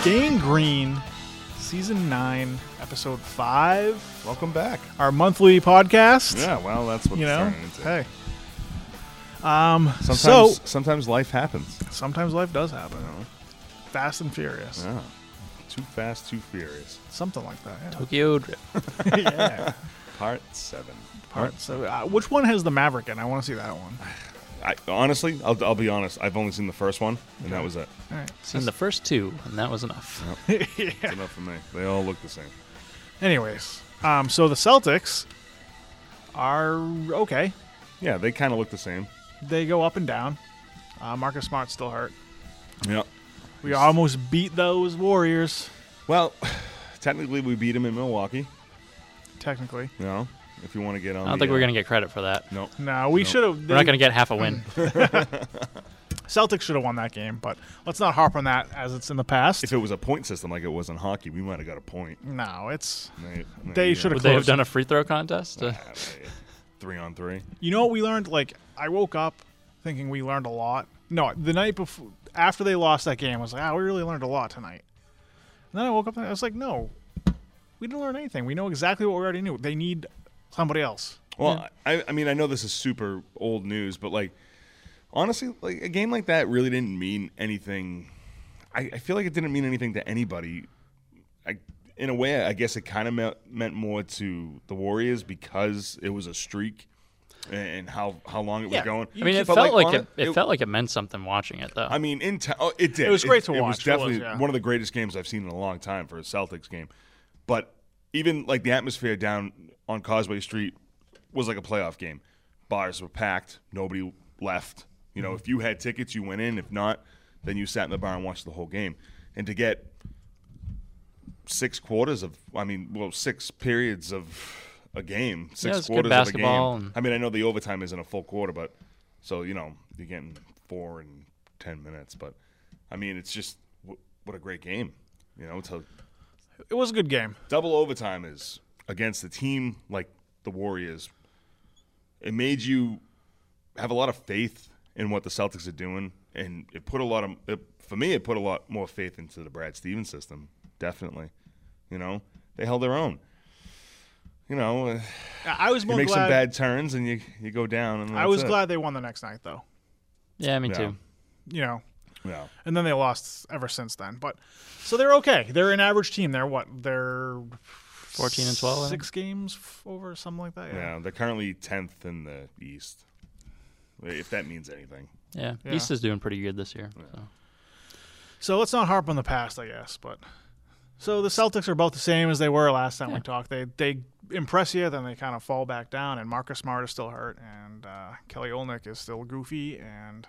Gang Green, Season 9, Episode 5. Welcome back. Our monthly podcast. Yeah, well, that's what it's turning into. Hey. Sometimes life happens. Sometimes life does happen. Fast and Furious. Yeah. Too fast, too furious. Something like that. Yeah. Tokyo Drift. Yeah. Part 7. So, which one has the Maverick in? I want to see that one. Honestly, I'll be honest. I've only seen the first one, and that was it. All right. Seen the first two, and that was enough. Yep. Yeah. It's enough for me. They all look the same. Anyways, so the Celtics are okay. Yeah, they kind of look the same. They go up and down. Marcus Smart's still hurt. Yep. We almost beat those Warriors, Well, technically, we beat them in Milwaukee. technically. You know, if you want to get on. I don't think we're going to get credit for that. No. No, we No. should have. We're not going to get half a win. Celtics should have won that game, but let's not harp on that as it's in the past. If it was a point system like it was in hockey, we might have got a point. No, it's. They They should Would have they have closed. done a free throw contest? 3-on-3. You know what we learned? Like, I woke up thinking we learned a lot. No, the night before, after they lost that game, I was like, we really learned a lot tonight. And then I woke up and I was like, no, we didn't learn anything. We know exactly what we already knew. They need somebody else. Well, I mean, I know this is super old news, but, like, honestly, like a game like that really didn't mean anything. I feel like it didn't mean anything to anybody. In a way, I guess it kind of meant more to the Warriors because it was a streak and how long it was going. I mean, it But, felt like on it felt like it meant something watching it, though. I mean, it did. It was great to It watch. was It definitely was, yeah. one of the greatest games I've seen in a long time for a Celtics game. But even like the atmosphere down on Causeway Street was like a playoff game. Bars were packed. Nobody left. You know, if you had tickets, you went in. If not, then you sat in the bar and watched the whole game. And to get 6 periods of a game, Yeah, six it's good quarters basketball of a game. and- I mean, I know the overtime isn't a full quarter, but so, you know, you're getting 4 and 10 minutes. But, I mean, it's just what a great game. You know, It was a good game. double overtime is against a team like the Warriors. It made you have a lot of faith in what the Celtics are doing, and it put a lot more faith into the Brad Stevens system. Definitely, you know, they held their own. You know, I was you more make glad. some bad turns and you go down. And I was that's it. glad they won the next night, though. Yeah, me Yeah. too. You know, Yeah, and then they lost ever since then. But so they're okay. They're an average team. They're what? They're 14 and 12, I think. 6 games over, something like that. yeah. They're currently 10th in the East, if that means anything. Yeah. Yeah. East is doing pretty good this year. So. So let's not harp on the past, I guess. But so the Celtics are about the same as they were last time we talked. They impress you, then they kind of fall back down. And Marcus Smart is still hurt, and Kelly Olynyk is still goofy. And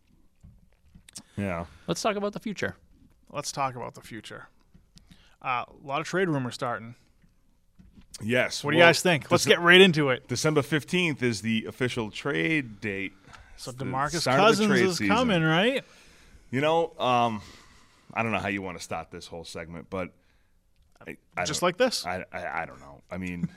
Yeah. Let's talk about the future. let's talk about the future. A lot of trade rumors starting. Yes. What do you guys think? Let's get right into it. December 15th is the official trade date. So It's the DeMarcus start of the Cousins trade is season. coming, right? You know, I don't know how you want to start this whole segment, but I Just don't- like this. I don't know. I mean,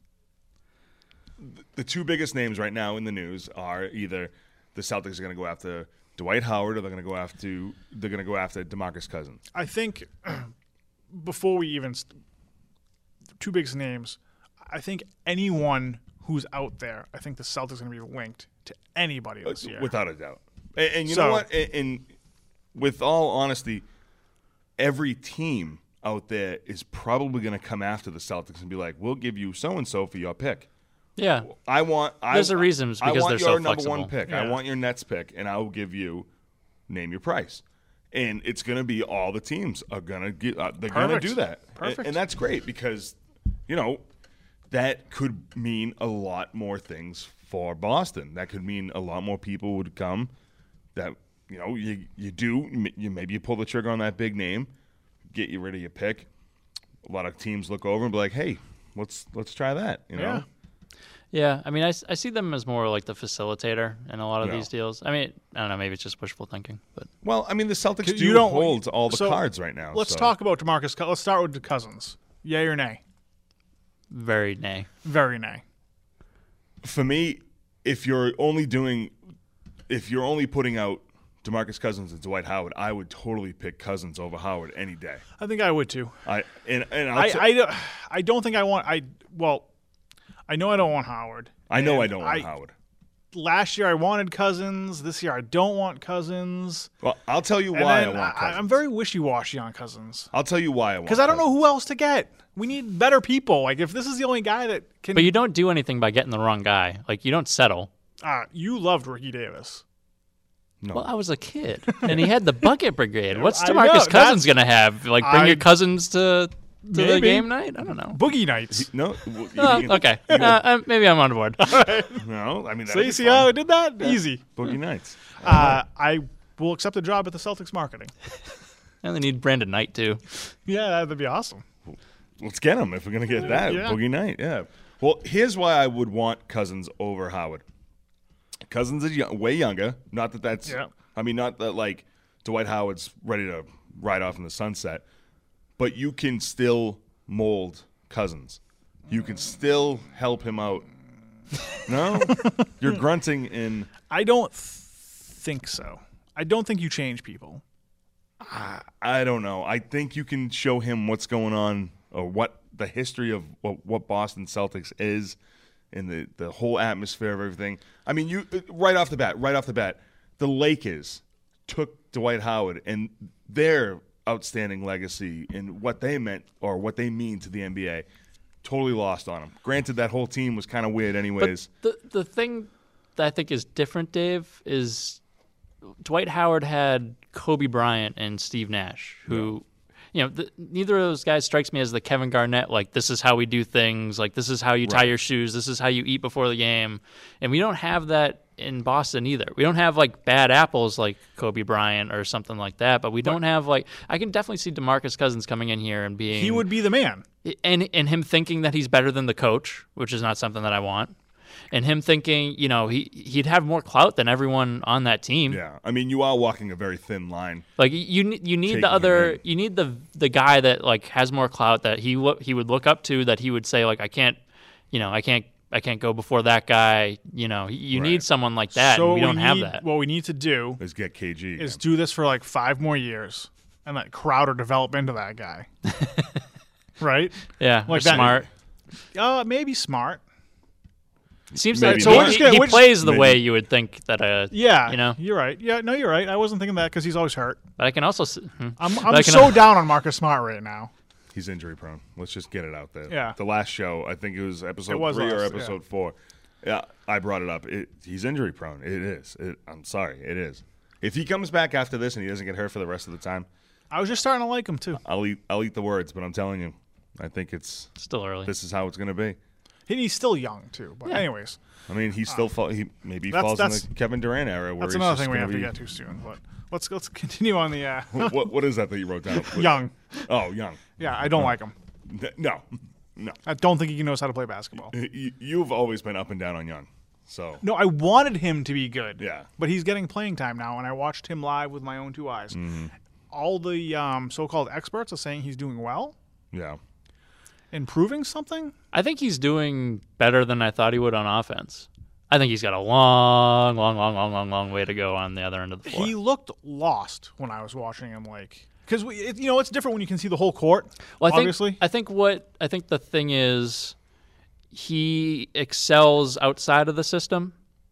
the two biggest names right now in the news are either the Celtics are going to go after Dwight Howard or they're going to go after DeMarcus Cousins. I think before we even two biggest names, I think anyone who's out there, I think the Celtics are going to be linked to anybody this year. Without a doubt. And you So- know what? And with all honesty, every team out there is probably going to come after the Celtics and be like, "We'll give you so and so for your pick." Yeah. There's a reason, it's because I want they're your so number flexible. one pick. Yeah. I want your Nets pick, and I will give you name your price. And it's going to be all the teams are going to get. They're going to Perfect. do that, Perfect. and that's great because, you know, that could mean a lot more things for Boston. That could mean a lot more people would come. That you know you maybe you pull the trigger on that big name, get you rid of your pick. A lot of teams look over and be like, "Hey, let's try that." You know. Yeah. Yeah, I mean, I see them as more like the facilitator in a lot of Yeah. these deals. I mean, I don't know, maybe it's just wishful thinking, but Well, I mean, the Celtics You do don't- hold all the so cards right now. Let's so. talk about DeMarcus. Let's start with the Cousins. Yay or nay? very nay. Very nay. For me, if you're only putting out DeMarcus Cousins and Dwight Howard, I would totally pick Cousins over Howard any day. I think I would too. I don't think I want. I know I don't want Howard. I know And I don't want Howard. Last year I wanted Cousins. This year I don't want Cousins. Well, I'll tell you And why I then want Cousins. I'm very wishy-washy on Cousins I'll tell you why I want because I don't know Cousins. who else to get. We need better people. Like if this is the only guy that can. But you don't do anything by getting the wrong guy. Like, you don't settle. You loved Ricky Davis. No. Well, I was a kid, and he had the bucket brigade. What's I know, DeMarcus Cousins that's- going to have? Like, bring your cousins to the Maybe. game night? I don't know. Boogie Nights. No. Well, Oh, okay. Maybe I'm on board. No. I mean, So that'd you be see fun. how I did that? Easy. Boogie Nights. I will accept a job at the Celtics marketing. And they need Brandon Knight, too. Yeah, that'd be awesome. Let's get him if we're gonna get that Yeah. Boogie Night. Yeah. Well, here's why I would want Cousins over Howard. Cousins is way younger. Not that that's. Yeah. I mean, not that like Dwight Howard's ready to ride off in the sunset, but you can still mold Cousins. You can still help him out. No, you're grunting in. I don't think so. I don't think you change people. I don't know. I think you can show him what's going on or what the history of what Boston Celtics is and the whole atmosphere of everything. I mean, you right off the bat, the Lakers took Dwight Howard and their outstanding legacy and what they meant or what they mean to the NBA. Totally lost on him. Granted, that whole team was kind of weird anyways. But the thing that I think is different, Dave, is Dwight Howard had Kobe Bryant and Steve Nash, who, neither of those guys strikes me as the Kevin Garnett, like, this is how we do things, like, this is how you tie your shoes, this is how you eat before the game. And we don't have that in Boston either. We don't have, like, bad apples like Kobe Bryant or something like that, but we don't have, like, I can definitely see DeMarcus Cousins coming in here and being... He would be the man. And him thinking that he's better than the coach, which is not something that I want. And him thinking, he'd have more clout than everyone on that team. Yeah, I mean, you are walking a very thin line. Like you need Taking the other, him in. you need the guy that like has more clout that he would look up to, that he would say like I can't go before that guy. You Right. need someone like that. So and we don't have need- that. What we need to do Let's get KG. is do this for like 5 more years and let Crowder develop into that guy. Right? Yeah, like or that- smart. Maybe Smart. Seems Maybe like So we're just he gonna- we're just- plays the maybe. way you would think that Yeah. You're right. Yeah, no, you're right. I wasn't thinking that because he's always hurt. But I can also I'm But I can- so down on Marcus Smart right now. He's injury prone. Let's just get it out there. Yeah. The last show, I think it was episode It was 3 or last, yeah. episode 4. Yeah, I brought it up. He's injury prone. It is. I'm sorry. It is. If he comes back after this and he doesn't get hurt for the rest of the time, I was just starting to like him too. I'll eat the words. But I'm telling you, I think still early. this is how it's going to be. And he's still young too. But Yeah. anyways, I mean, he still maybe That's- falls in that's- the Kevin Durant era. Where that's he's another just thing we gonna have to be- get to soon. But let's continue on the what is that you wrote down? young. Oh, young. Yeah, I don't like him. No. I don't think he knows how to play basketball. You've always been up and down on Young. So No, I wanted him to be good. Yeah. But he's getting playing time now, and I watched him live with my own 2 eyes. All the so-called experts are saying he's doing well, yeah. improving something. I think he's doing better than I thought he would on offense. I think he's got a long way to go on the other end of the floor. He looked lost when I was watching him, because it's different when you can see the whole court. Well, obviously, I think the thing is, he excels outside of the system.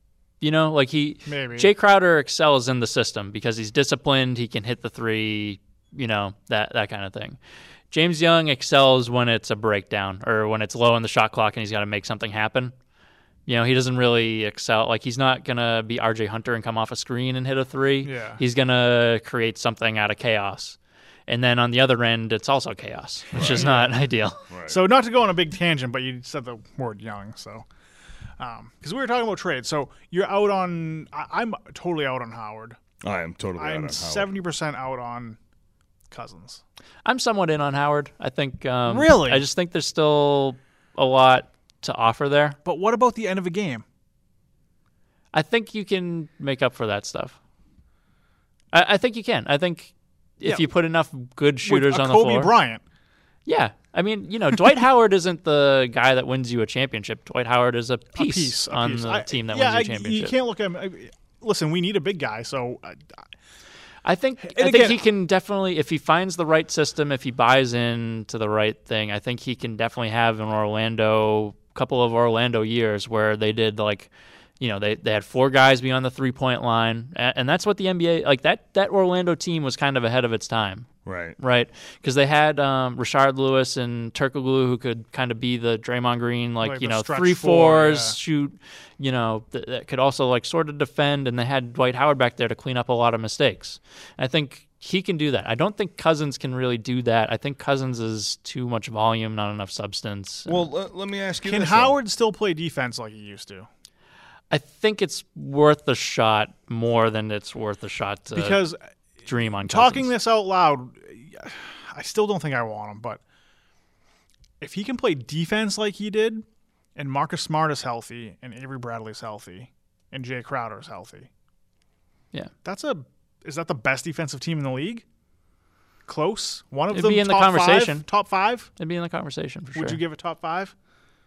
Maybe. Jay Crowder excels in the system because he's disciplined. He can hit the three. That kind of thing. James Young excels when it's a breakdown or when it's low on the shot clock and he's got to make something happen. He doesn't really excel. Like, he's not going to be RJ Hunter and come off a screen and hit a three. Yeah. He's going to create something out of chaos. And then on the other end, it's also chaos, which is not ideal. Right. So not to go on a big tangent, but you said the word young, so because we were talking about trades. So you're out on. I'm totally out on Howard. I am totally out on I'm Howard. 70% out on Cousins. I'm somewhat in on Howard. I think. Really? I just think there's still a lot to offer there. But what about the end of a game? I think you can make up for that stuff. I think you can. I think if Yeah. you put enough good shooters With a on the Kobe floor. Bryant. Yeah. I mean, Dwight Howard isn't the guy that wins you a championship. Dwight Howard is a piece on the team that wins you a championship. You can't look at him. Listen, we need a big guy, so I think he can definitely, if he finds the right system, if he buys into the right thing, I think he can definitely have a couple of Orlando years where they did like, they had 4 guys be on the 3-point line, and that's what the NBA like. That Orlando team was kind of ahead of its time. Right, because they had Rashard Lewis and Turkoglu who could kind of be the Draymond Green, 3-4s, shoot, that could also like sort of defend, and they had Dwight Howard back there to clean up a lot of mistakes. I think he can do that. I don't think Cousins can really do that. I think Cousins is too much volume, not enough substance. Well, let me ask you this. Can Howard still play defense like he used to? I think it's worth a shot more than it's worth a shot to dream on Cousins. Talking this out loud, I still don't think I want him, but if he can play defense like he did, and Marcus Smart is healthy, and Avery Bradley's healthy, and Jay Crowder's healthy, yeah, is that the best defensive team in the league? Close? One of It'd them be in the conversation. Top 5? It'd be in the conversation for sure. Would you give it top 5?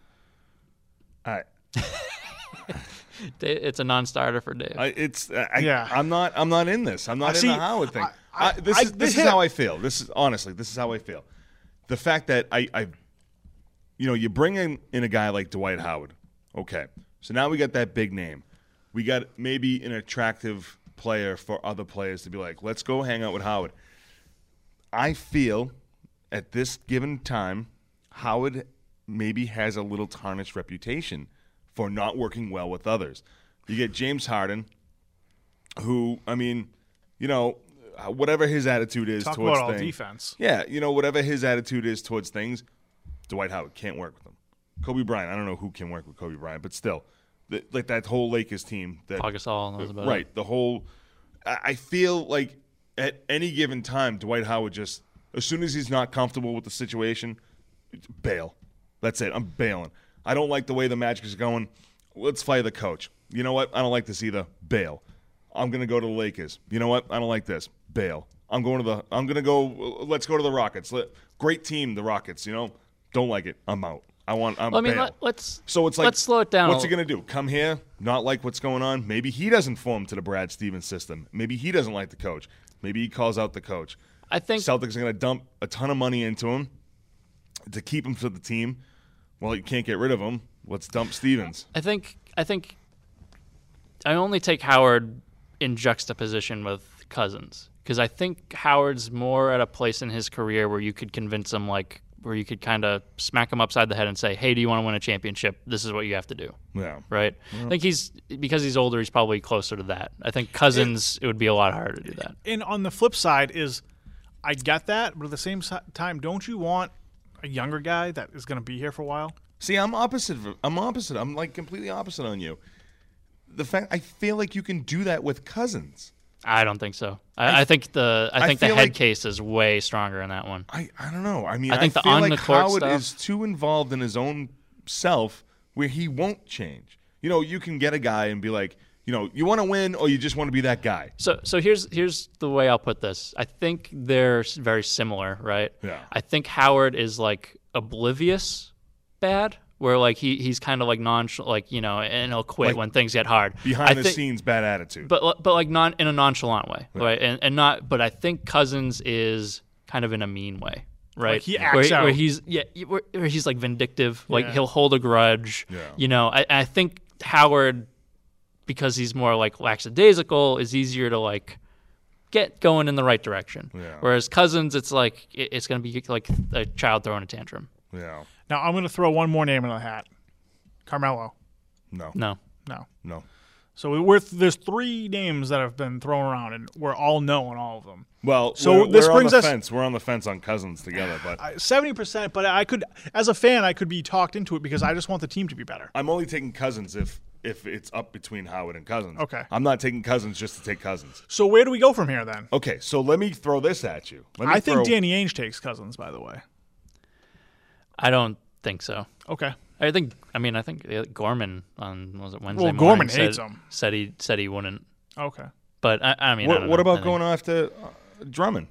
It's a non-starter for Dave. I'm not in this. I'm not in the Howard thing. This is how I feel. This is how I feel. The fact that you bring in a guy like Dwight Howard. Okay, so now we got that big name. We got maybe an attractive player for other players to be like, let's go hang out with Howard. I feel at this given time, Howard maybe has a little tarnished reputation for not working well with others. You get James Harden, who, whatever his attitude is towards things. Talk about all defense. Yeah, whatever his attitude is towards things, Dwight Howard can't work with him. Kobe Bryant, I don't know who can work with Kobe Bryant, but still, like that whole Lakers team. Pau Gasol knows about it. The whole – I feel like at any given time, Dwight Howard just – as soon as he's not comfortable with the situation, bail. That's it. I'm bailing. I don't like the way the Magic is going. Let's fire the coach. You know what? I don't like this either. Bail. I'm going to go to the Lakers. You know what? I don't like this. Bail. Let's go to the Rockets. Great team, the Rockets, Don't like it. I'm out. Bail. Let's slow it down. What's he going to do? Come here, not like what's going on? Maybe he doesn't form to the Brad Stevens system. Maybe he doesn't like the coach. Maybe he calls out the coach. I think Celtics are going to dump a ton of money into him to keep him for the team. Well, you can't get rid of him. Let's dump Stevens. I think I only take Howard in juxtaposition with Cousins because I think Howard's more at a place in his career where you could convince him, where you could kind of smack him upside the head and say, "Hey, do you want to win a championship? This is what you have to do." Yeah. Right. Yeah. I think because he's older, he's probably closer to that. I think Cousins, it would be a lot harder to do that. And on the flip side is, I get that, but at the same time, don't you want a younger guy that is going to be here for a while? See, I'm opposite. I'm like completely opposite on you. The fact I feel like you can do that with Cousins. I don't think so. I think the head case is way stronger in that one. I don't know. I think I feel like Howard is too involved in his own self where he won't change. You can get a guy and be like, you want to win or you just want to be that guy. So here's the way I'll put this. I think they're very similar, right? Yeah. I think Howard is like oblivious bad, where like he's kind of like nonchalant, and he'll quit when things get hard. Behind the scenes, bad attitude. But like not in a nonchalant way, right? And not. But I think Cousins is kind of in a mean way, right? Like he acts out. Where he's like vindictive, like he'll hold a grudge. Yeah. I think Howard, because he's more like lackadaisical, is easier to like get going in the right direction. Yeah. Whereas Cousins, it's like it's going to be like a child throwing a tantrum. Yeah. Now I'm going to throw one more name in the hat. Carmelo. No. So there's 3 names that have been thrown around, and we're all knowing all of them. Well, so this brings us. Fence. We're on the fence on Cousins together, but 70%. But I could, as a fan, I could be talked into it because I just want the team to be better. I'm only taking Cousins if it's up between Howard and Cousins. Okay. I'm not taking Cousins just to take Cousins. So where do we go from here then? Okay, so let me throw this at you. I think Danny Ainge takes Cousins, by the way. I don't think so. Okay. I think Gorman on Wednesday morning Gorman hates him. Said he wouldn't. Okay. But I mean, what about going after Drummond?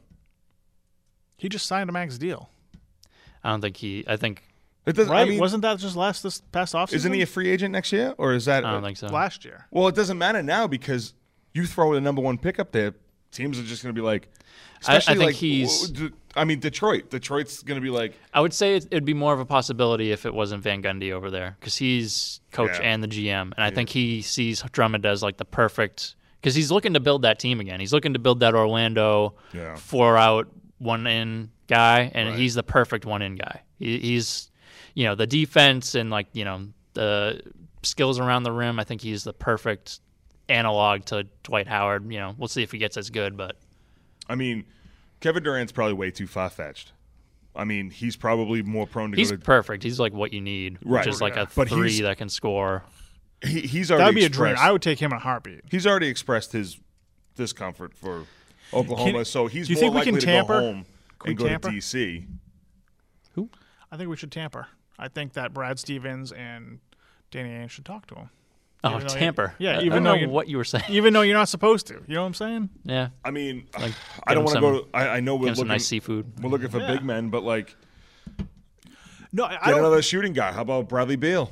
He just signed a max deal. I don't think I think. It doesn't. Right? Wasn't that just this past offseason? Isn't he a free agent next year, or is that? I don't think so. Last year. Well, it doesn't matter now because you throw the number 1 pick up there. teams are just going to be like, I especially think he's. I mean, Detroit. Detroit's going to be like, I would say it'd be more of a possibility if it wasn't Van Gundy over there, because he's coach Yeah. and the GM, and I think he sees Drummond as like the perfect, because he's looking to build that team again. He's looking to build that Orlando Yeah. 4-out, 1-in guy, and Right. he's the perfect 1-in guy. He's, the defense and like the skills around the rim. I think he's the perfect analog to Dwight Howard. We'll see if he gets as good, but I mean, Kevin Durant's probably way too far-fetched. I mean, he's probably more prone to he's go to. perfect. He's like what you need, Right. which is like a But 3 that can score. He's already That'd be a dream. expressed- I would take him in a heartbeat. He's already expressed his discomfort for Oklahoma, so he's do you more think we likely can to tamper? go home Can we and go tamper? to DC. I think we should tamper. I think that Brad Stevens and Danny Ainge should talk to him. Oh, Even though you- tamper. yeah, I even don't though know you- what you were saying. Even though you're not supposed to. You know what I'm saying? Yeah, I mean, Like, I don't give want to him go to. I know we're give him some looking. nice seafood. We're looking for Yeah. big men, but like, No, I get don't. another shooting guy. How about Bradley Beal?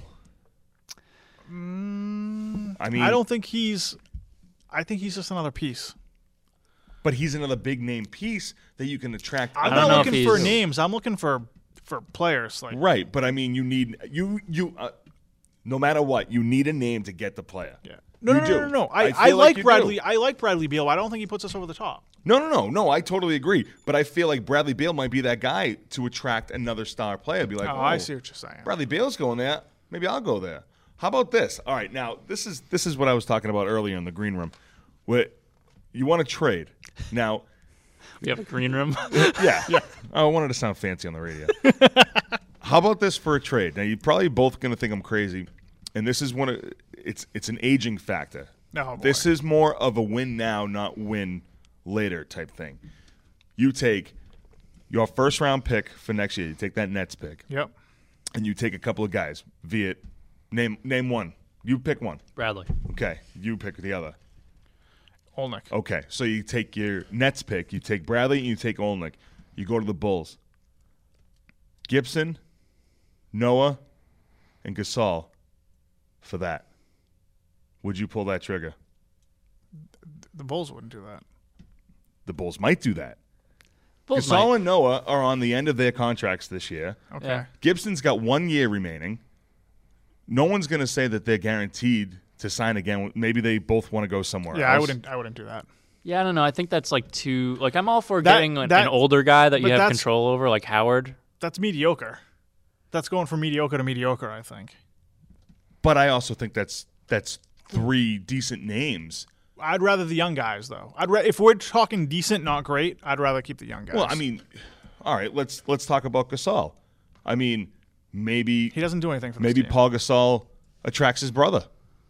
I mean, I don't think he's. I think he's just another piece. but he's another big name piece that you can attract. I'm don't not know if looking for he's- names. I'm looking for players. Like Right, but I mean, you need you. No matter what, you need a name to get the player. yeah. No, You no, do. no, no, no. I I feel like like you Bradley. do. I like Bradley Beal. I don't think he puts us over the top. No. I totally agree. But I feel like Bradley Beal might be that guy to attract another star player. Be like, Oh, I see what you're saying. Bradley Beal's going there. Maybe I'll go there. How about this? All right, now this is what I was talking about earlier in the green room. Where you want to trade. Now, We have a green room. yeah. I wanted to sound fancy on the radio. How about this for a trade? Now, you're probably both going to think I'm crazy, and this is it's an aging factor. Oh, boy. This is more of a win now, not win later type thing. You take your first round pick for next year. You take that Nets pick, Yep. and you take a couple of guys. Name one. You pick one. Bradley. Okay. You pick the other. Olnick. Okay. So you take your Nets pick. You take Bradley, and you take Olnick. You go to the Bulls. Gibson, Noah, and Gasol for that. Would you pull that trigger? The Bulls wouldn't do that. The Bulls might do that. Bulls Gasol might. and Noah are on the end of their contracts this year. Okay. Yeah. Gibson's got 1 year remaining. No one's going to say that they're guaranteed to sign again. Maybe they both want to go somewhere Yeah, else. I wouldn't do that. Yeah, I don't know. I think that's like too. Like, I'm all for That- getting an that- older guy that you but have that's- control over, like Howard. That's mediocre. That's going from mediocre to mediocre, I think. But I also think that's 3 decent names. I'd rather the young guys, though. If we're talking decent, not great, I'd rather keep the young guys. Well, I mean, all right, let's talk about Gasol. I mean, maybe he doesn't do anything for this maybe team. Paul Gasol attracts his brother.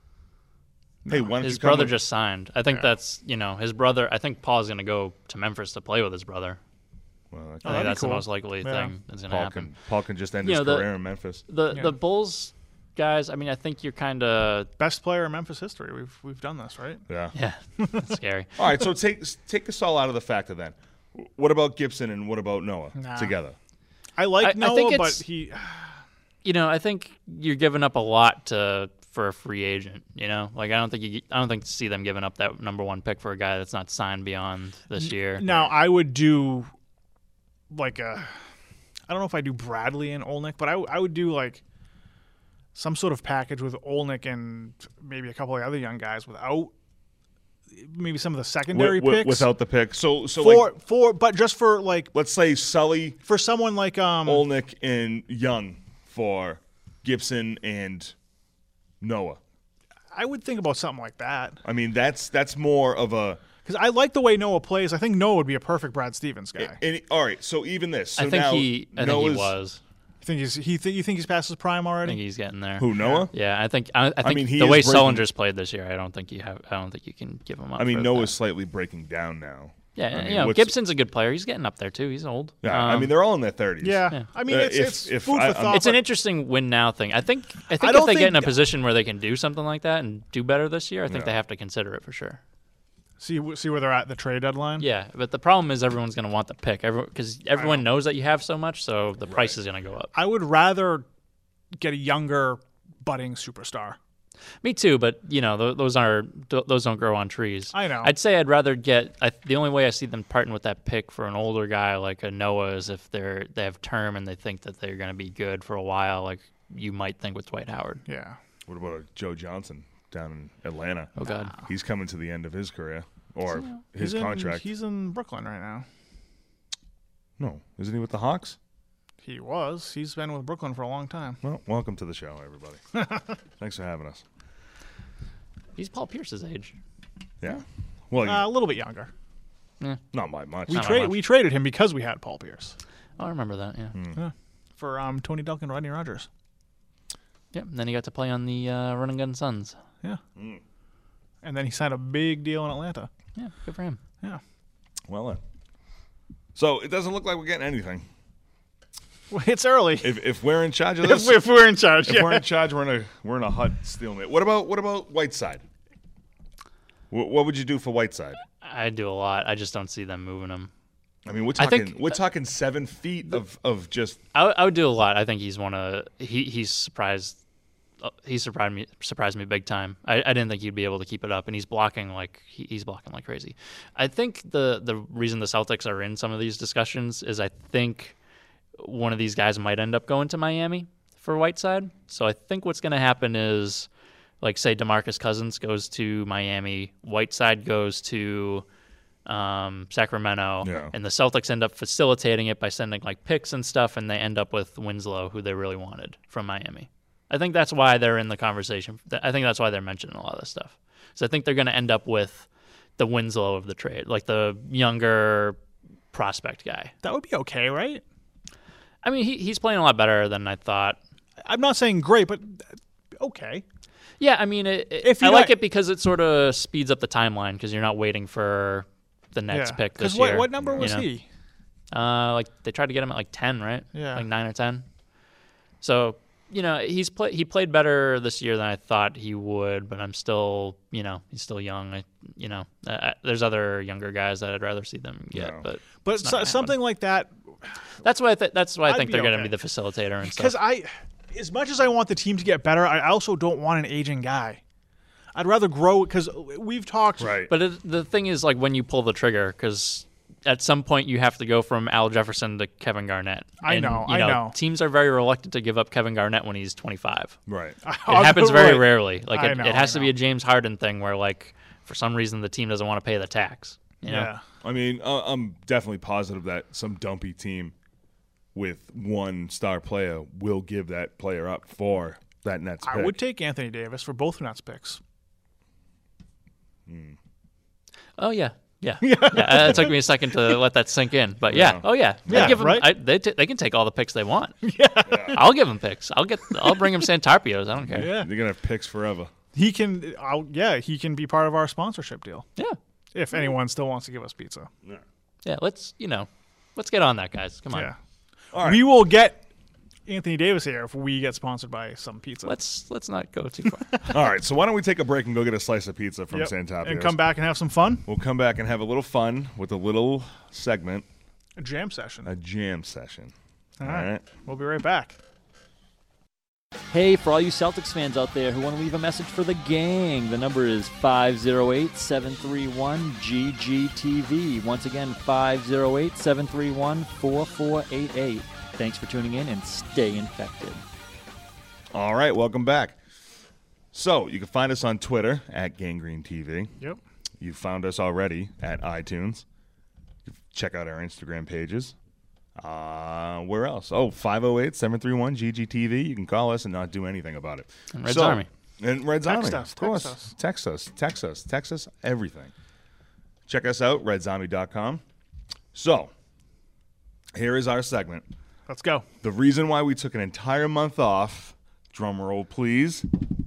Hey, why don't His you come brother with- just signed. I think that's, his brother. I think Paul's going to go to Memphis to play with his brother. Well, I that'd think be that's cool. the most likely Yeah. thing that's going to happen. Paul can just end You his know, the- career in Memphis. The Yeah. the Bulls guys, I mean, I think you're kind of Best player in Memphis history. We've done this, right? Yeah. yeah, that's scary. All right, so take Gasol out of the factor then. What about Gibson and what about Noah Nah. together? I like I Noah, think but it's- he. I think you're giving up a lot for a free agent. Like I don't think see them giving up that number 1 pick for a guy that's not signed beyond this year. Now I would do like I don't know if I do Bradley and Olnick, but I would do like some sort of package with Olnick and maybe a couple of other young guys without maybe some of the secondary picks Without the pick. So like, but just for like let's say Sully, for someone like Olnick, and Young for Gibson and Noah. I would think about something like that I mean, that's more of a. because I like the way Noah plays. I think Noah would be a perfect Brad Stevens guy. All right, so even this. So I think now he Noah's, was. You think he's past his prime I already? think he's getting there. Who, Noah? Yeah, I think mean, he the is way breaking- Sullinger's played this year, I don't think you can give him up. I mean, for Noah's that. slightly breaking down now. Yeah, I mean, what's- Gibson's a good player. He's getting up there too. He's old. Yeah, I mean, they're all in their 30s. Yeah. Yeah. I mean, it's if food I- for thought. It's an but- interesting win now thing. I think if don't they get in a think- position where they can do something like that and do better this year, I think Yeah. they have to consider it for sure. See where they're at the trade deadline. Yeah, but the problem is everyone's going to want the pick because everyone knows that you have so much, so the price is going to go up. I would rather get a younger budding superstar. Me too, but those don't grow on trees. I know. I'd say I'd rather get the only way I see them parting with that pick for an older guy like a Noah is if they have term and they think that they're going to be good for a while, like you might think with Dwight Howard. Yeah. What about Joe Johnson down in Atlanta? Oh God, He's coming to the end of his career or his He's contract. He's in Brooklyn right now. No, isn't he with the Hawks? He was. He's been with Brooklyn for a long time. Well, welcome to the show, everybody. Thanks for having us. he's Paul Pierce's age. Yeah. Well, A little bit younger. not by much. We traded him because we had Paul Pierce Oh, I remember that. Yeah. yeah. For Tony Duncan, Rodney Rogers. Yep. And then he got to play on the Run and Gun Suns. Yeah. And then he signed a big deal in Atlanta. Yeah, good for him. Yeah. Well, so it doesn't look like we're getting anything. Well, it's early. If we're in charge of this, If we're in charge, if we're in charge, we're in a hot stalemate. What about Whiteside? What would you do for Whiteside? I'd do a lot. I just don't see them moving him. I mean, we're talking 7 feet of just. I would do a lot. I think he's he's surprised. He surprised me big time. I didn't think he'd be able to keep it up, and he's blocking like crazy. I think the reason the Celtics are in some of these discussions is I think one of these guys might end up going to Miami for Whiteside. So I think what's going to happen is, like, say DeMarcus Cousins goes to Miami, Whiteside goes to Sacramento, and the Celtics end up facilitating it by sending like picks and stuff, and they end up with Winslow, who they really wanted from Miami. I think that's why they're in the conversation. I think that's why they're mentioning a lot of this stuff. So I think they're going to end up with the Winslow of the trade, like the younger prospect guy. That would be okay, right? I mean, he's playing a lot better than I thought. I'm not saying great, but okay. Yeah, I mean, I like it because it sort of speeds up the timeline because you're not waiting for the Nets pick this year. What number was he? Like they tried to get him at like 10, right? Yeah, like 9 or 10. So he played better this year than I thought he would, but I'm still, he's still young. There's other younger guys that I'd rather see them get, but something like that. That's why I think they're going to okay. be the facilitator and stuff. Because as much as I want the team to get better, I also don't want an aging guy. I'd rather grow because we've talked. Right. But the thing is, like, when you pull the trigger, because at some point you have to go from Al Jefferson to Kevin Garnett. I know. Teams are very reluctant to give up Kevin Garnett when he's 25. Right. It happens very rarely. Like it has to be a James Harden thing where, like, for some reason the team doesn't want to pay the tax. You know? Yeah. I mean, I'm definitely positive that some dumpy team with one star player will give that player up for that Nets pick. I would take Anthony Davis for both Nets picks. Oh, yeah. Yeah. It took me a second to let that sink in. But, yeah. Oh, yeah. Yeah, give them, right? they can take all the picks they want. Yeah. I'll give them picks. I'll bring them Santarpios. I don't care. Yeah. They're going to have picks forever. He can be part of our sponsorship deal. Yeah. If anyone still wants to give us pizza. Yeah, let's get on that, guys. Come on. Yeah. All right. We will get Anthony Davis here if we get sponsored by some pizza. Let's not go too far. All right, so why don't we take a break and go get a slice of pizza from Santapios. And come back and have some fun? We'll come back and have a little fun with a little segment. A jam session. A jam session. All right. We'll be right back. Hey, for all you Celtics fans out there who want to leave a message for the gang, the number is 508-731-GGTV. Once again, 508-731-4488. Thanks for tuning in and stay infected. All right, welcome back. So, you can find us on Twitter at Gangrene TV. Yep. You found us already at iTunes. Check out our Instagram pages. Where else? 508-731-GGTV. You can call us and not do anything about it. And Red's Army. And Red's Text Army, us, of course. Text us, everything. Check us out, redsarmy.com. So, here is our segment. Let's go. The reason why we took an entire month off, drum roll please,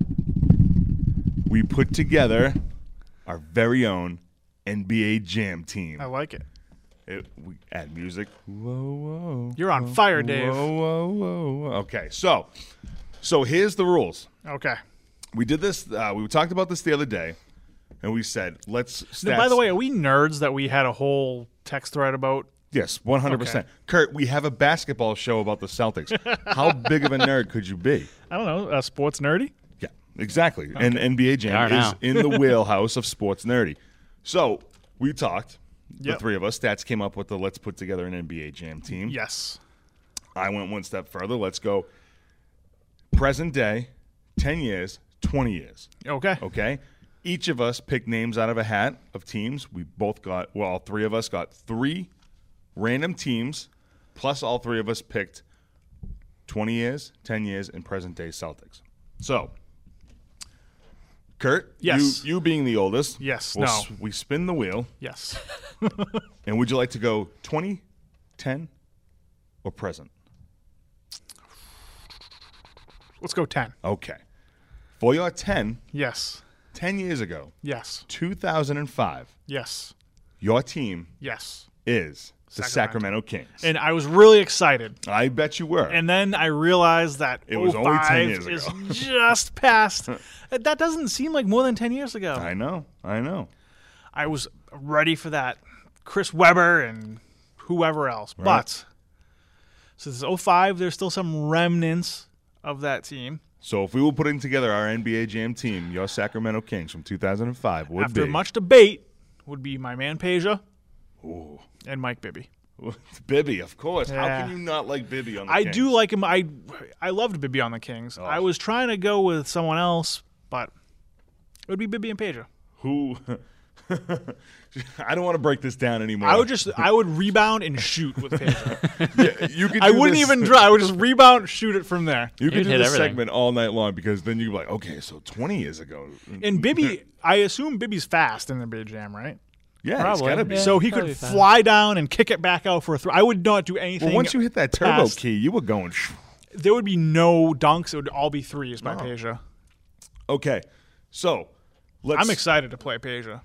we put together our very own NBA Jam team. I like it. We add music. Whoa, whoa. You're on fire, Dave. Whoa, whoa, whoa. Okay, so here's the rules. Okay. We did this. We talked about this the other day, and we said let's. Now, by the way, are we nerds that we had a whole text thread about? Yes, 100%. Okay. Kurt, we have a basketball show about the Celtics. How big of a nerd could you be? I don't know. Sports nerdy? Yeah, Exactly. And NBA They are Jam is now. in the wheelhouse of sports nerdy. So we talked, the Yep. three of us. Stats came up with the let's put together an NBA Jam team. Yes. I went one step further. Let's go present day, 10 years, 20 years. Okay. Okay? Each of us picked names out of a hat of teams. We both got, well, all three of us got 3 random teams, plus all 3 of us picked 20 years, 10 years, and present day Celtics. So, Kurt, Yes. you being the oldest, Yes. we'll No. we spin the wheel. Yes. And would you like to go 20, 10, or present? Let's go 10. Okay. For your 10 Yes. years ago, Yes. 2005, Yes. your team Yes. is the Sacramento. Sacramento Kings. And I was really excited. I bet you were. And then I realized that It was only 10 05 years is ago. just past. That doesn't seem like more than 10 years ago. I know. I was ready for that Chris Webber and whoever else. Right. But since 05, there's still some remnants of that team. So if we were putting together our NBA Jam team, your Sacramento Kings from 2005 would After be much debate, would be my man Peja and Mike Bibby. Bibby, of course. How Yeah. can you not like Bibby on the I Kings? do like him. I loved Bibby on the Kings. Oh. I was trying to go with someone else, but it would be Bibby and Peja. Who? I don't want to break this down anymore. I would rebound and shoot with Peja. Yeah, you could. I do wouldn't this- even try. I would just rebound, shoot it from there. You could You'd do hit this everything. segment all night long because then you'd be like, okay, so 20 years ago. And Bibby, I assume Bibby's fast in the NBA Jam, right? Yeah, it's Probably, gotta be. yeah. So he probably could fast. fly down and kick it back out for a throw. I would not do anything. Well, once you hit that turbo past- key, you were going. There would be no dunks. It would all be threes by No. Peja. Okay, so let's. I'm excited to play Peja.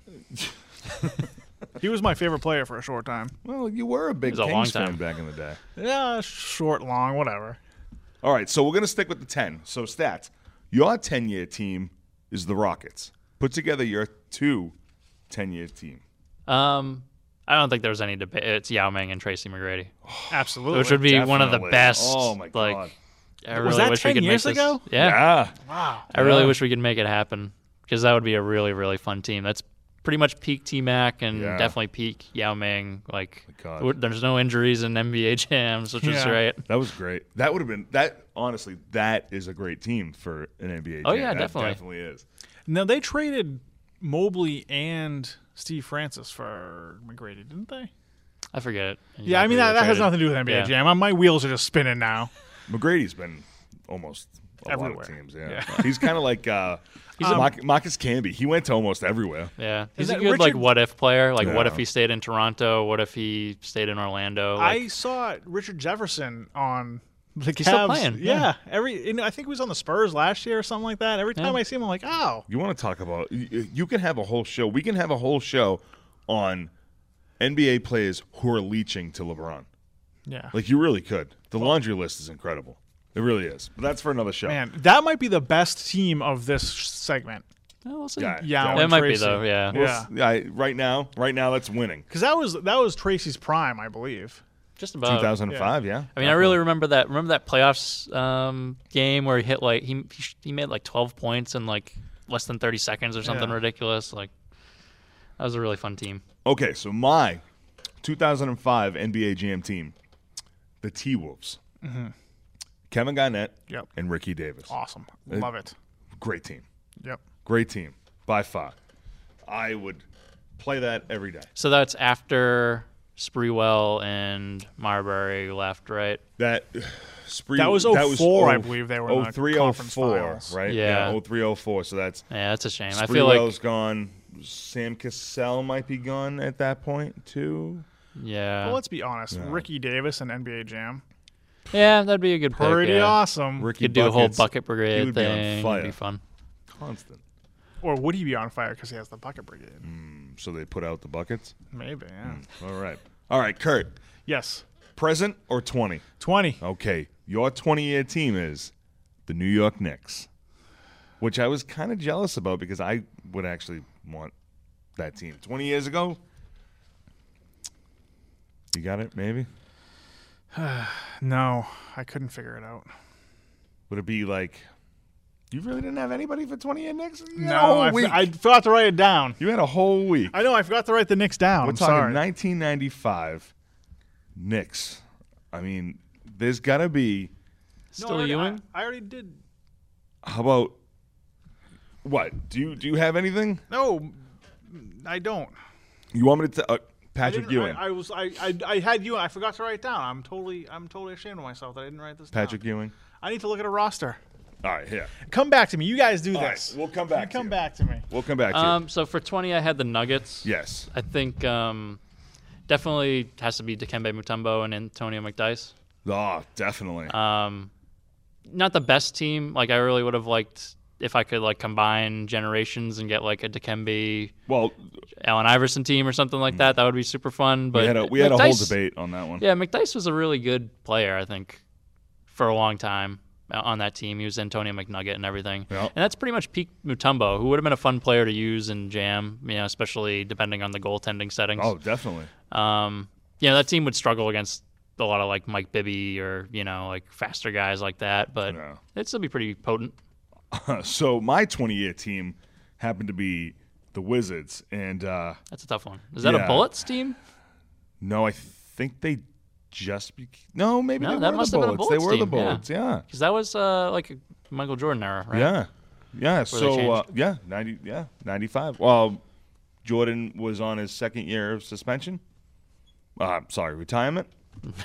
He was my favorite player for a short time. Well, you were a big It was a long Kings fan time. back in the day. Yeah, short, long, whatever. All right, so we're going to stick with the 10. So, stats. Your 10-year team is the Rockets. Put together your 2 10-year team. I don't think there's any debate. It's Yao Ming and Tracy McGrady, Absolutely. which would be one of the Definitely. best. Oh, my God. Like, I Was really that wish 10 we could years make this. ago? Yeah, Wow. I really Yeah. wish we could make it happen because that would be a really, really fun team. That's pretty much peak T-Mac and Yeah. definitely peak Yao Ming. Like, God. there's no injuries in NBA jams, which is Yeah. great. That was great. That would have been that. Honestly, that is a great team for an NBA. Oh, Jam. yeah, That definitely. definitely is. Now, they traded Mobley and Steve Francis for McGrady, didn't they? I forget it. Yeah, I mean, Exactly that who has traded. nothing to do with NBA Yeah. Jam. My wheels are just spinning now. McGrady's been almost a lot Everywhere. of teams. Yeah, Yeah. he's kind of like Marcus Camby. He went to almost everywhere. Yeah, he's Is a that good like Richard- what if player. Like, what Yeah. if he stayed in Toronto? What if he stayed in Orlando? Like, I saw Richard Jefferson on the Cavs. He's still playing, Yeah. I think he was on the Spurs last year or something like that. Every time Yeah. I see him, I'm like, oh. You want to talk about? You can have a whole show. We can have a whole show on NBA players who are leeching to LeBron. Yeah. Like you really could. The laundry list is incredible. It really is. But that's for another show. Man, that might be the best team of this segment. oh, we'll see. Yeah, Yeah, That and might be Tracy. though. Yeah. Yeah. Right now, that's winning. Because that was Tracy's prime, I believe. Just about. 2005, yeah. I mean, I really remember that. Remember that playoffs game where he hit like he made like 12 points in like less than 30 seconds or something Yeah. ridiculous. Like, that was a really fun team. Okay, so my 2005 NBA Jam team, the T-Wolves. Kevin Garnett Yep. and Ricky Davis. Awesome. Love it. Great team. Yep. Great team, by far. I would play that every day. So that's after Spreewell and Marbury left, right? That That was 04, I believe they were in the 03, conference 04, finals. right? Yeah. 03, 04. So that's Yeah, that's a shame. I feel like Spreewell's gone. Sam Cassell might be gone at that point too. yeah, Well, let's be honest. Yeah. Ricky Davis and NBA Jam. yeah, that'd be a good pick. Pretty yeah. awesome. Ricky Could do a whole Buckets, bucket he brigade would be on thing. fire. It'd be fun. Constant. Or would he be on fire because he has the bucket brigade? So they put out the buckets. Maybe, yeah. All right, Kurt. Yes. Present or 20? 20. Okay, your 20-year team is the New York Knicks, which I was kind of jealous about because I would actually want that team. 20 years ago, you got it, maybe? No, I couldn't figure it out. Would it be like You really didn't have anybody for 28 Knicks? No, I forgot to write it down. You had a whole week. I know, I forgot to write the Knicks down. We're I'm talking sorry. 1995 Knicks. I mean, there's got to be. Still Ewing? I already did. How about what? Do you have anything? No, I don't. You want me to? Patrick Ewing. I had Ewing. I forgot to write it down. I'm totally ashamed of myself that I didn't write this down. Patrick Ewing. I need to look at a roster. All right, here. Come back to me. You guys do All this. right, we'll come back. Come back to me. We'll come back to you. So for 20, I had the Nuggets. Yes. I think definitely has to be Dikembe Mutombo and Antonio McDyess. Oh, definitely. Not the best team. Like, I really would have liked if I could, like, combine generations and get, like, a Dikembe, Well, Allen Iverson team or something like that. That would be super fun. But we had a whole McDyess- debate on that one. Yeah, McDyess was a really good player, I think, for a long time on that team. He was Antonio McNugget and everything. Yep. And that's pretty much peak Mutombo, who would have been a fun player to use and jam, especially depending on the goaltending settings. Oh, definitely. That team would struggle against a lot of, like, Mike Bibby or, like, faster guys like that, but Yeah. it'd still be pretty potent. So my 20-year team happened to be the Wizards, and That's a tough one. Is that Yeah. a Bullets team? no, I think they just no, maybe No, they that were must the have been a Bullets. They Bullets were the team, yeah. Bullets, yeah. Because that was, like, a Michael Jordan era, right? Yeah. they So changed. 95. Well, Jordan was on his second year of suspension. Retirement.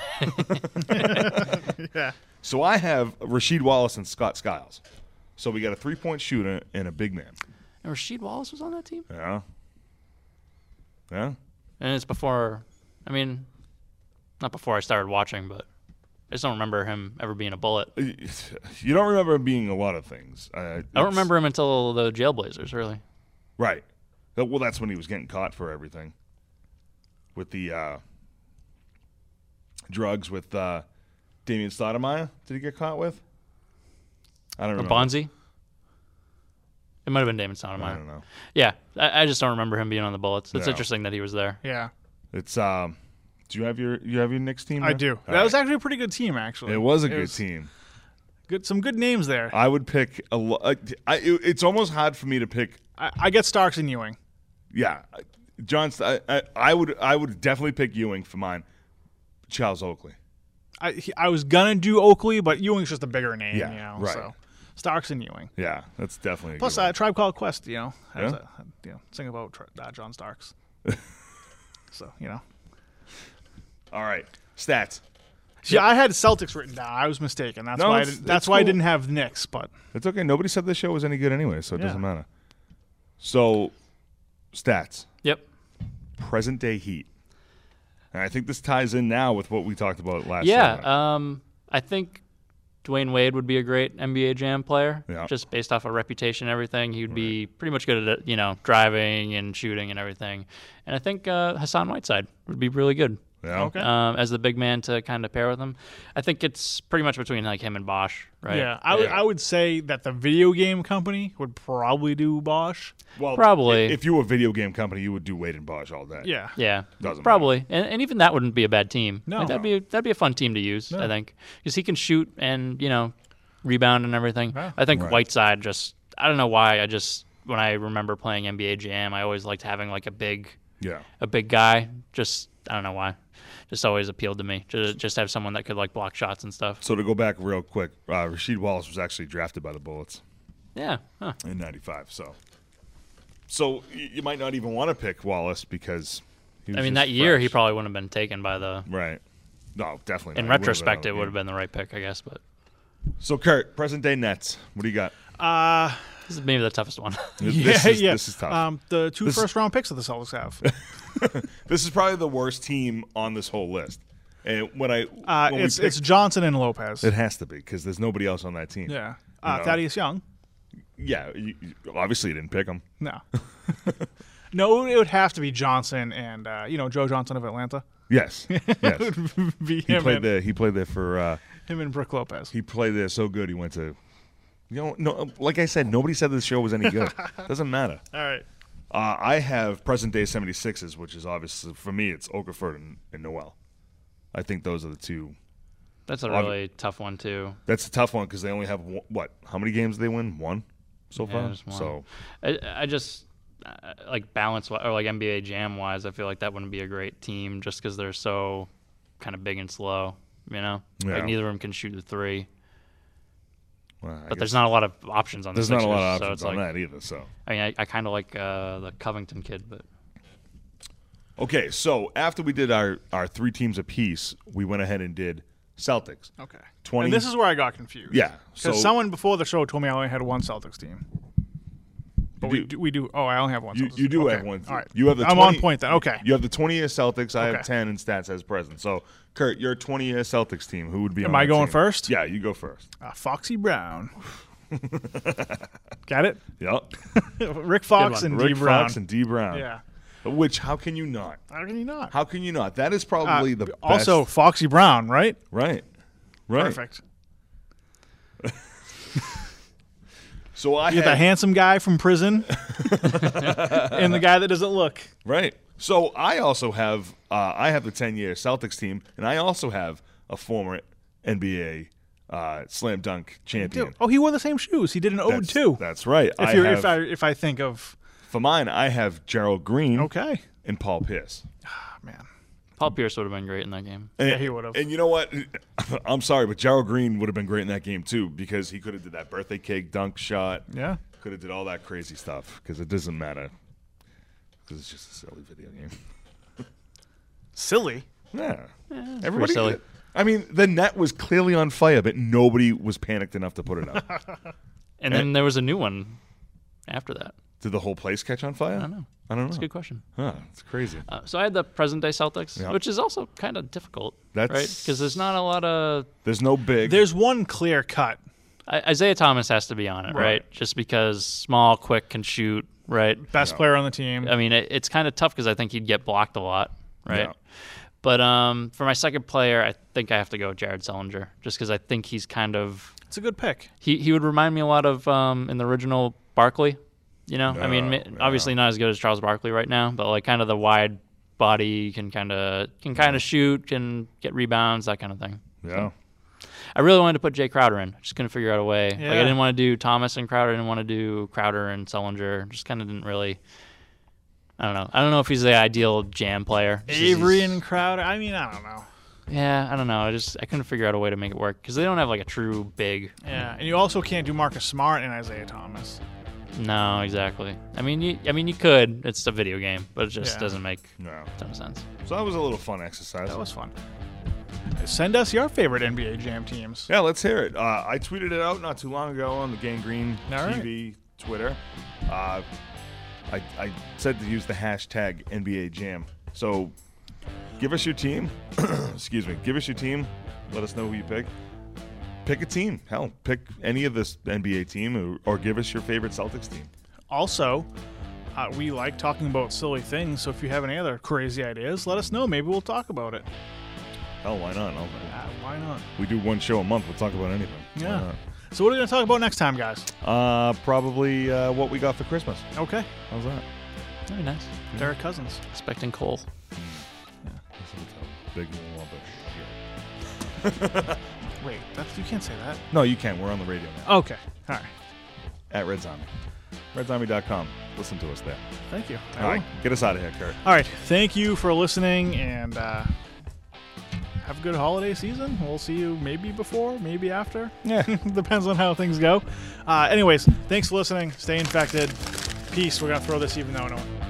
Yeah. So I have Rasheed Wallace and Scott Skiles. So we got a 3-point shooter and a big man. And Rasheed Wallace was on that team? Yeah. Yeah. And it's before, not before I started watching, but I just don't remember him ever being a Bullet. You don't remember him being a lot of things. I don't remember him until the Jailblazers, really. Right. Well, that's when he was getting caught for everything. With the drugs with Damian Stoudemire. Did he get caught with? I don't Or remember. Bonzi? It might have been Damon I Stoudemire. don't know. Yeah, I just don't remember him being on the Bullets. It's No. interesting that he was there. Yeah. It's do you have your Knicks team? I there? do. All That was right. actually a pretty good team, actually. It was a good team. Some good names there. I would pick a lot. It's almost hard for me to pick. I get Starks and Ewing. Yeah, John. I would definitely pick Ewing for mine. Charles Oakley. I was gonna do Oakley, but Ewing's just a bigger name, Yeah, right. So Starks and Ewing. Yeah, that's definitely. A Plus, good one. Tribe Called Quest, has Yeah? sing about John Starks. So All right, stats. See, I had Celtics written down. I was mistaken. That's No, why. it's That's why I cool. didn't have Knicks. But It's okay. Nobody said the show was any good anyway, so it Yeah. doesn't matter. So, stats. Yep. Present day Heat. And I think this ties in now with what we talked about last. Yeah, segment. I think Dwayne Wade would be a great NBA Jam player, Yeah. just based off of reputation and everything. He would be pretty much good at driving and shooting and everything. And I think Hassan Whiteside would be really good. Yeah. okay. As the big man to kind of pair with him. I think it's pretty much between like him and Bosch, right? Yeah, I would say that the video game company would probably do Bosch. Well, Probably. If you were a video game company, you would do Wade and Bosch all day. Yeah. Yeah, Doesn't probably, and even that wouldn't be a bad team. No. Like, that'd be a fun team to use. I think because he can shoot and rebound and everything. Yeah. I think Right. Whiteside I don't know why when I remember playing NBA Jam, I always liked having like a big Yeah. guy. I don't know why. Just always appealed to me to just have someone that could like block shots and stuff. So to go back real quick, Rasheed Wallace was actually drafted by the Bullets Yeah. Huh. in '95. So you might not even want to pick Wallace because he was I mean, just that year he fresh. probably wouldn't have been taken by the. Right. No, definitely. In not. He would've retrospect, been it would have been the right pick, I guess. But So Kurt, present day Nets. What do you got? this is maybe the toughest one. This is tough. The two first-round picks that the Celtics have. This is probably the worst team on this whole list. And when we It's picked- Johnson and Lopez. it has to be because there's nobody else on that team. Yeah. know. Thaddeus Young. Yeah. Obviously, you didn't pick him. No. No, it would have to be Johnson and Joe Johnson of Atlanta. Yes. Yes. It would be He him played and there. He played there for. him and Brook Lopez. He played there so good. He went to. No. Like I said, nobody said this show was any good. Doesn't matter. All right. I have present day 76ers, which is obviously for me it's Okafor and Noel. I think those are the two That's a really tough one too. That's a tough one because they only have what? How many games do they win? One so Yeah, far. just one. So I just like balance or like NBA Jam wise, I feel like that wouldn't be a great team just because they're so kind of big and slow. You know, Yeah. like neither of them can shoot the three. well, But there's not a lot of options on the there's not a Sixers, lot of so options it's on like, that either. So I mean, I kind of like the Covington kid, but okay, so after we did our 3 teams apiece, we went ahead and did Celtics. Okay. 20. And this is where I got confused. Yeah. So Because someone before the show told me I only had one Celtics team. But we do. Oh, I only have one. you, Celtics you do okay. have one. All right. You have the. I'm 20, on point then. Okay. You have the 20-year Celtics. I Okay. have 10 in stats as present. So, Kurt, your 20-year Celtics team. Who would be? Am on I that going team? first? Yeah, you go first. Foxy Brown. Got it? Yep. Rick Fox one. and D Rick Brown. Fox and D Brown. Yeah. Which? How can you not? How can you not? How can you not? That is probably the best. Also, Foxy Brown, right? Right. Right. Perfect. So I You get the had handsome guy from prison and the guy that doesn't look. right. So I also have I have the 10-year Celtics team, and I also have a former NBA slam dunk champion. Oh, he wore the same shoes. He did an ode too. That's right. If I think of For mine, I have Gerald Green okay, and Paul Pierce. man. Paul Pierce would have been great in that game. And, Yeah, he would've. And you know what? I'm sorry, but Gerald Green would have been great in that game too because he could have did that birthday cake dunk shot. Yeah. Could have did all that crazy stuff because it doesn't matter because it's just a silly video game. Silly. Yeah, pretty everybody. silly. I mean, the net was clearly on fire, but nobody was panicked enough to put it up. And then there was a new one after that. Did the whole place catch on fire? I don't know. I don't know. That's a good question. Huh, it's crazy. So I had the present day Celtics, Yeah. which is also kind of difficult, That's- right? Because there's not a lot of There's no big. There's one clear cut. Isaiah Thomas has to be on it, Right. right? Just because small, quick, can shoot, right? Best player on the team. I mean, it's kind of tough because I think he'd get blocked a lot, right? Yeah. But for my second player, I think I have to go Jared Sullinger, just because I think he's kind of It's a good pick. he would remind me a lot of in the original Barkley. You know, I mean, Yeah, obviously not as good as Charles Barkley right now, but like kind of the wide body, can kind of shoot, can get rebounds, that kind of thing. Yeah. I really wanted to put Jay Crowder in. Just couldn't figure out a way. Like I Yeah. didn't want to do Thomas and Crowder. I didn't want to do Crowder and Sullinger. Just kind of didn't really. I don't know. I don't know if he's the ideal jam player. Just 'cause Avery he's- and Crowder. I mean, I don't know. Yeah, I don't know. I couldn't figure out a way to make it work because they don't have like a true big. Yeah, and you also can't do Marcus Smart and Isaiah Thomas. No, exactly. I mean, you could. It's a video game, but it just Yeah. doesn't make No. a ton of sense. So that was a little fun exercise. That was fun. Send us your favorite NBA Jam teams. Yeah, let's hear it. I tweeted it out not too long ago on the Gangrene All right. TV Twitter. I said to use the hashtag NBA Jam. So give us your team. Excuse me. Give us your team. Let us know who you pick. Pick a team. Hell, pick any of this NBA team or give us your favorite Celtics team. Also, we like talking about silly things, so if you have any other crazy ideas, let us know. Maybe we'll talk about it. Hell, why not? Why not? We do one show a month. We'll talk about anything. Why Yeah. not? So what are we going to talk about next time, guys? Probably what we got for Christmas. Okay. How's that? Very nice. Derek Cousins. Expecting Cole. Big lump. Wait, you can't say that. No, you can. We're on the radio now. Okay. All right. At Red Zombie. RedZombie.com. Listen to us there. Thank you. I All right. will. Get us out of here, Kurt. All right. Thank you for listening, and have a good holiday season. We'll see you maybe before, maybe after. Yeah. Depends on how things go. Anyways, thanks for listening. Stay infected. Peace. We're going to throw this even though no one.